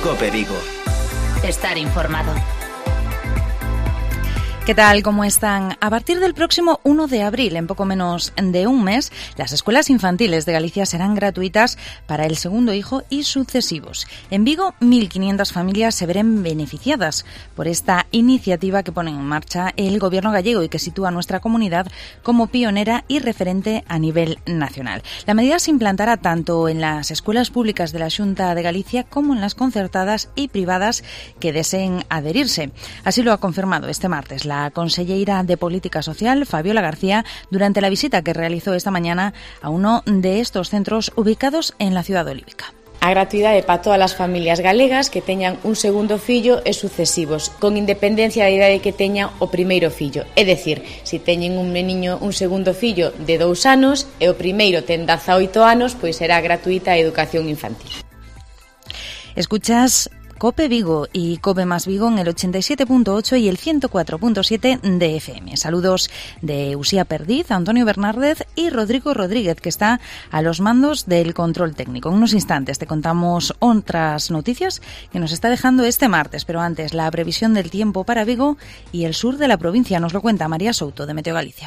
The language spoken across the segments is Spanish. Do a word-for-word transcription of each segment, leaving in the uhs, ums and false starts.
COPE Vigo. Estar informado. ¿Qué tal? ¿Cómo están? A partir del próximo uno de abril, en poco menos de un mes, las escuelas infantiles de Galicia serán gratuitas para el segundo hijo y sucesivos. En Vigo, mil quinientas familias se verán beneficiadas por esta iniciativa que pone en marcha el Gobierno gallego y que sitúa a nuestra comunidad como pionera y referente a nivel nacional. La medida se implantará tanto en las escuelas públicas de la Xunta de Galicia como en las concertadas y privadas que deseen adherirse. Así lo ha confirmado este martes la La conselleira de Política Social, Fabiola García, durante la visita que realizó esta mañana a uno de estos centros ubicados en la ciudad olívica. A gratuidade para todas as familias galegas que teñan un segundo fillo e sucesivos, con independencia da idade que teña o primeiro fillo. É dicir, se teñen un meniño, un segundo fillo de dous anos e o primeiro ten dezaoito anos, pois será gratuita a educación infantil. Escuchas COPE Vigo y COPE más Vigo en el ochenta y siete punto ocho y el ciento cuatro punto siete de F M. Saludos de Usía Perdiz, Antonio Bernárdez y Rodrigo Rodríguez, que está a los mandos del control técnico. En unos instantes te contamos otras noticias que nos está dejando este martes, pero antes la previsión del tiempo para Vigo y el sur de la provincia. Nos lo cuenta María Souto, de Meteo Galicia.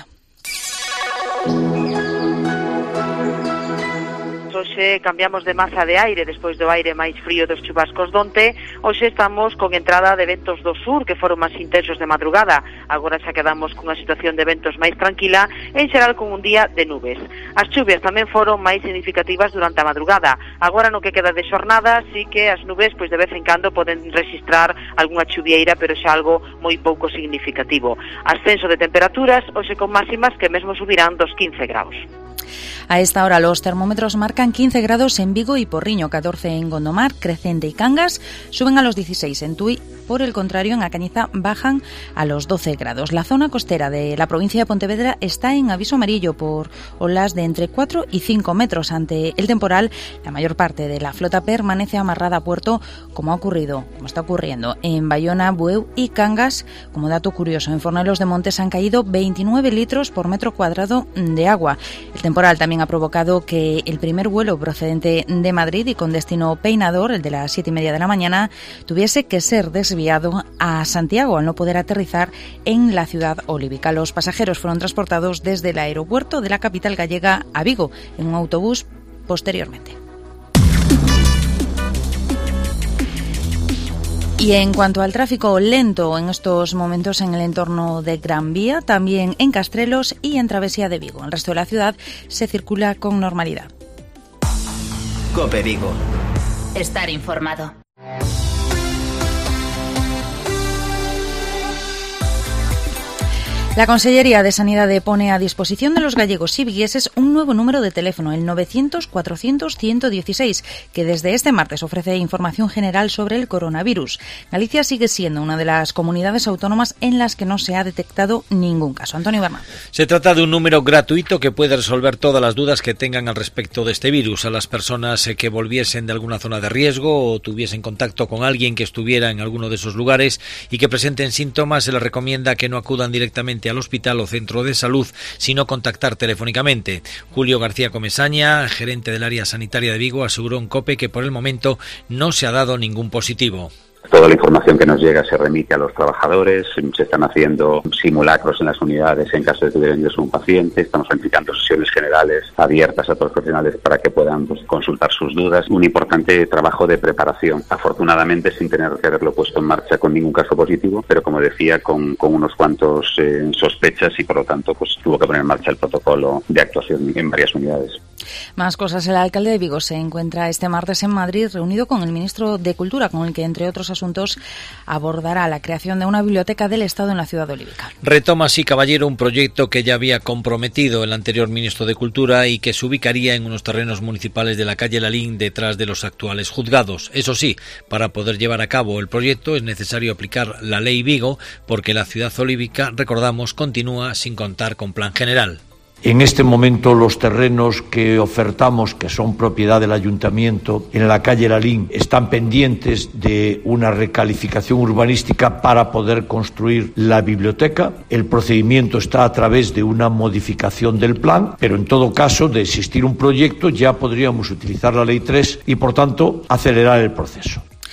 Hoxe cambiamos de masa de aire despois do aire máis frío dos chubascos donte. Hoxe estamos con entrada de ventos do sur que foron máis intensos de madrugada. Agora xa quedamos cunha situación de ventos máis tranquila, en xeral con un día de nubes. As chuvias tamén foron máis significativas durante a madrugada. Agora no que queda de xornada, sí que as nubes pois de vez en cando poden registrar algunha chuvieira, pero xa algo moi pouco significativo. Ascenso de temperaturas, hoxe con máximas que mesmo subirán dos quince graus. A esta hora los termómetros marcan quince grados en Vigo y Porriño, catorce en Gondomar, Crecente y Cangas, suben a los dieciséis en Tui. Por el contrario, en A Cañiza bajan a los doce grados. La zona costera de la provincia de Pontevedra está en aviso amarillo por olas de entre cuatro y cinco metros. Ante el temporal, la mayor parte de la flota permanece amarrada a puerto, como ha ocurrido, como está ocurriendo en Bayona, Bueu y Cangas. Como dato curioso, en Fornelos de Montes han caído veintinueve litros por metro cuadrado de agua. El temporal también ha provocado que el primer vuelo procedente de Madrid y con destino Peinador, el de las siete y media de la mañana, tuviese que ser desviado a Santiago al no poder aterrizar en la ciudad olívica. Los pasajeros fueron transportados desde el aeropuerto de la capital gallega a Vigo en un autobús posteriormente. Y en cuanto al tráfico lento en estos momentos en el entorno de Gran Vía, también en Castrelos y en Travesía de Vigo. El resto de la ciudad se circula con normalidad. COPE Vigo. Estar informado. La Consellería de Sanidad pone a disposición de los gallegos y vigueses un nuevo número de teléfono, el novecientos cuatrocientos ciento dieciséis, que desde este martes ofrece información general sobre el coronavirus. Galicia sigue siendo una de las comunidades autónomas en las que no se ha detectado ningún caso. Antonio Bernández. Se trata de un número gratuito que puede resolver todas las dudas que tengan al respecto de este virus. A las personas que volviesen de alguna zona de riesgo o tuviesen contacto con alguien que estuviera en alguno de esos lugares y que presenten síntomas, se les recomienda que no acudan directamente al hospital o centro de salud, sino contactar telefónicamente. Julio García Comesaña, gerente del área sanitaria de Vigo, aseguró en COPE que por el momento no se ha dado ningún positivo. Toda la información que nos llega se remite a los trabajadores, se están haciendo simulacros en las unidades en caso de que hubiera ingreso un paciente, estamos planificando sesiones generales abiertas a todos los profesionales para que puedan pues, consultar sus dudas. Un importante trabajo de preparación, afortunadamente sin tener que haberlo puesto en marcha con ningún caso positivo, pero como decía, con, con unos cuantos eh, sospechas y por lo tanto pues tuvo que poner en marcha el protocolo de actuación en varias unidades. Más cosas. El alcalde de Vigo se encuentra este martes en Madrid reunido con el ministro de Cultura, con el que, entre otros asuntos, abordará la creación de una biblioteca del Estado en la ciudad olívica. Retoma así Caballero un proyecto que ya había comprometido el anterior ministro de Cultura y que se ubicaría en unos terrenos municipales de la calle Lalín, detrás de los actuales juzgados. Eso sí, para poder llevar a cabo el proyecto es necesario aplicar la ley Vigo, porque la ciudad olívica, recordamos, continúa sin contar con plan general. En este momento los terrenos que ofertamos, que son propiedad del Ayuntamiento, en la calle Lalín, están pendientes de una recalificación urbanística para poder construir la biblioteca. El procedimiento está a través de una modificación del plan, pero en todo caso, de existir un proyecto, ya podríamos utilizar la Ley tres y, por tanto, acelerar el proceso.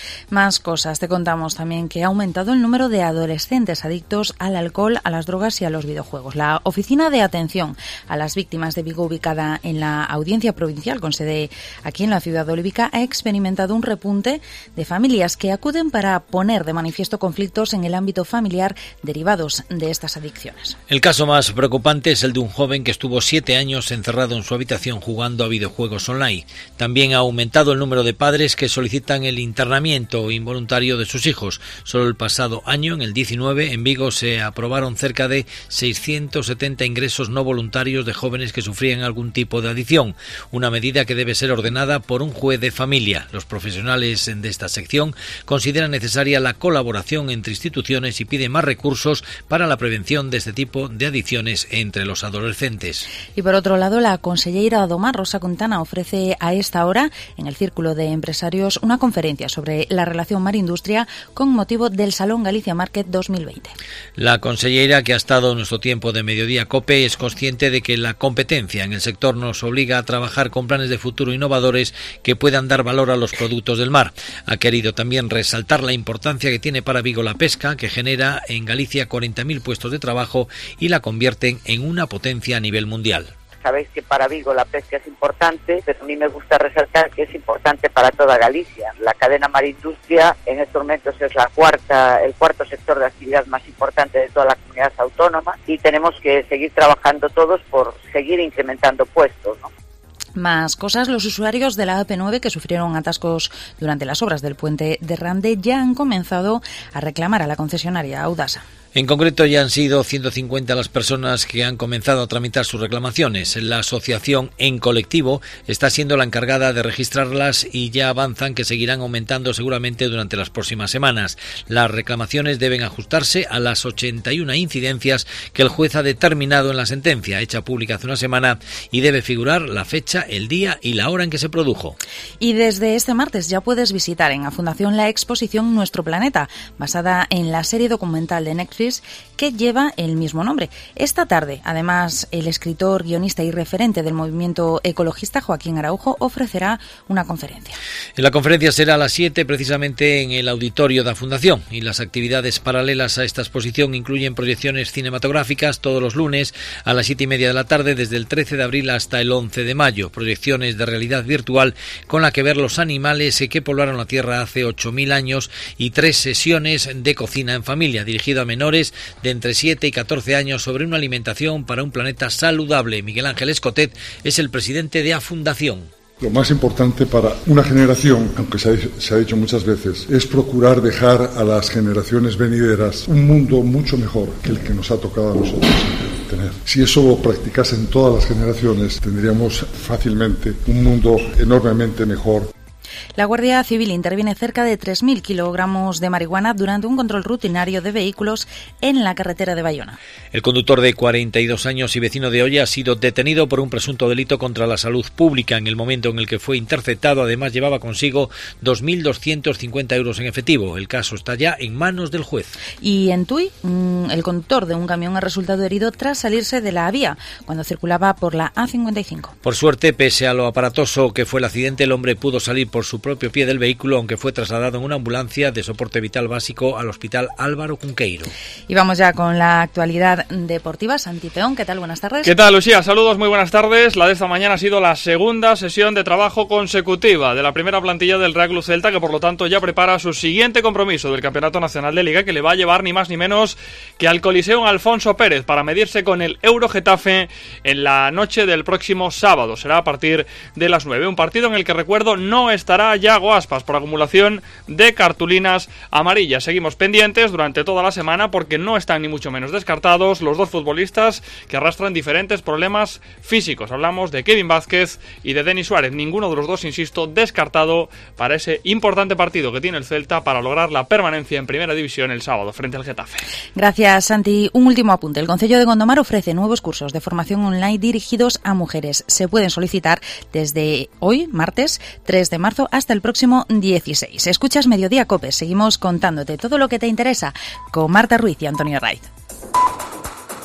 Más cosas. Te contamos también que ha aumentado el número de adolescentes adictos al alcohol, a las drogas y a los videojuegos. La Oficina de Atención a las Víctimas de Vigo, ubicada en la Audiencia Provincial con sede aquí en la ciudad de Olívica, ha experimentado un repunte de familias que acuden para poner de manifiesto conflictos en el ámbito familiar derivados de estas adicciones. El caso más preocupante es el de un joven que estuvo siete años encerrado en su habitación jugando a videojuegos online. También ha aumentado el número de padres que solicitan el internamiento involuntario de sus hijos. Solo el pasado año, en el diecinueve, en Vigo se aprobaron cerca de seiscientos setenta ingresos no voluntarios de jóvenes que sufrían algún tipo de adicción, una medida que debe ser ordenada por un juez de familia. Los profesionales de esta sección consideran necesaria la colaboración entre instituciones y piden más recursos para la prevención de este tipo de adicciones entre los adolescentes. Y por otro lado, la conselleira do Mar, Rosa Quintana, ofrece a esta hora en el Círculo de Empresarios una conferencia sobre la relación mar-industria con motivo del Salón Galicia Market dos mil veinte. La conselleira, que ha estado en nuestro tiempo de Mediodía COPE, es consciente de que la competencia en el sector nos obliga a trabajar con planes de futuro innovadores que puedan dar valor a los productos del mar. Ha querido también resaltar la importancia que tiene para Vigo la pesca, que genera en Galicia cuarenta mil puestos de trabajo y la convierten en una potencia a nivel mundial. Sabéis que para Vigo la pesca es importante, pero a mí me gusta resaltar que es importante para toda Galicia. La cadena marindustria en estos momentos es la cuarta, el cuarto sector de actividad más importante de toda la comunidad autónoma y tenemos que seguir trabajando todos por seguir incrementando puestos, ¿no? Más cosas. Los usuarios de la A P nueve que sufrieron atascos durante las obras del puente de Rande ya han comenzado a reclamar a la concesionaria Audasa. En concreto, ya han sido ciento cincuenta las personas que han comenzado a tramitar sus reclamaciones. La asociación En Colectivo está siendo la encargada de registrarlas y ya avanzan que seguirán aumentando seguramente durante las próximas semanas. Las reclamaciones deben ajustarse a las ochenta y una incidencias que el juez ha determinado en la sentencia, hecha pública hace una semana, y debe figurar la fecha, el día y la hora en que se produjo. Y desde este martes ya puedes visitar en la Fundación la exposición Nuestro Planeta, basada en la serie documental de Netflix que lleva el mismo nombre. Esta tarde, además, el escritor, guionista y referente del movimiento ecologista Joaquín Araujo ofrecerá una conferencia. La conferencia será a las siete, precisamente en el auditorio de la Fundación, y las actividades paralelas a esta exposición incluyen proyecciones cinematográficas todos los lunes a las siete y media de la tarde desde el trece de abril hasta el once de mayo, proyecciones de realidad virtual con la que ver los animales que poblaron la Tierra hace ocho mil años y tres sesiones de cocina en familia dirigido a menores de entre siete y catorce años sobre una alimentación para un planeta saludable. Miguel Ángel Escotet es el presidente de A Fundación. Lo más importante para una generación, aunque se ha, se ha dicho muchas veces, es procurar dejar a las generaciones venideras un mundo mucho mejor que el que nos ha tocado a nosotros tener. Si eso lo practicasen todas las generaciones, tendríamos fácilmente un mundo enormemente mejor. La Guardia Civil interviene cerca de tres mil kilogramos de marihuana durante un control rutinario de vehículos en la carretera de Bayona. El conductor de cuarenta y dos años y vecino de Olla ha sido detenido por un presunto delito contra la salud pública. En el momento en el que fue interceptado, además llevaba consigo dos mil doscientos cincuenta euros en efectivo. El caso está ya en manos del juez. Y en Tui, el conductor de un camión ha resultado herido tras salirse de la vía cuando circulaba por la A cincuenta y cinco. Por suerte, pese a lo aparatoso que fue el accidente, el hombre pudo salir por su propio pie del vehículo, aunque fue trasladado en una ambulancia de soporte vital básico al Hospital Álvaro Cunqueiro. Y vamos ya con la actualidad deportiva. Santi Peón, ¿qué tal? Buenas tardes. ¿Qué tal, Lucía? Saludos, muy buenas tardes. La de esta mañana ha sido la segunda sesión de trabajo consecutiva de la primera plantilla del Real Club Celta, que por lo tanto ya prepara su siguiente compromiso del Campeonato Nacional de Liga, que le va a llevar ni más ni menos que al Coliseo Alfonso Pérez para medirse con el Euro Getafe en la noche del próximo sábado. Será a partir de las nueve. Un partido en el que, recuerdo, no estará Yago Aspas por acumulación de cartulinas amarillas. Seguimos pendientes durante toda la semana porque no están ni mucho menos descartados los dos futbolistas que arrastran diferentes problemas físicos. Hablamos de Kevin Vázquez y de Denis Suárez. Ninguno de los dos, insisto, descartado para ese importante partido que tiene el Celta para lograr la permanencia en Primera División el sábado frente al Getafe. Gracias, Santi. Un último apunte. El Concello de Gondomar ofrece nuevos cursos de formación online dirigidos a mujeres. Se pueden solicitar desde hoy, martes tres de marzo, hasta el próximo dieciséis. Escuchas Mediodía COPE. Seguimos contándote todo lo que te interesa con Marta Ruiz y Antonio Raiz.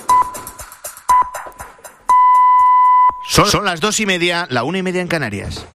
Son, son las dos y media, la una y media en Canarias.